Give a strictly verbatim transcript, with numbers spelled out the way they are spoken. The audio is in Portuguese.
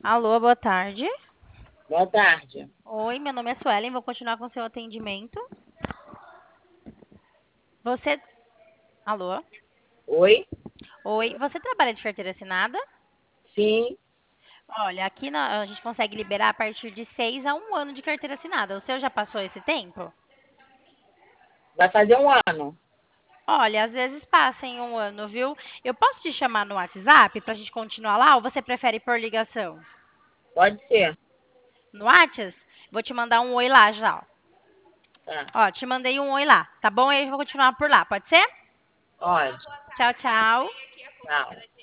Alô, boa tarde. Boa tarde. Oi, meu nome é Suelen, vou continuar com o seu atendimento. Você. Alô? Oi? Oi, você trabalha de carteira assinada? Sim, Olha, aqui na- a gente consegue liberar a partir de seis a um ano de carteira assinada. O seu já passou esse tempo? vai fazer um ano. Olha, às vezes passa em um ano, viu? Eu posso te chamar no WhatsApp pra gente continuar lá ou você prefere por ligação? Pode ser. No WhatsApp? Vou te mandar um oi lá já. Ó, Tá. Ó, te mandei um oi lá, tá bom? Eu vou continuar por lá, pode ser? Pode. Tchau, tchau. Tchau.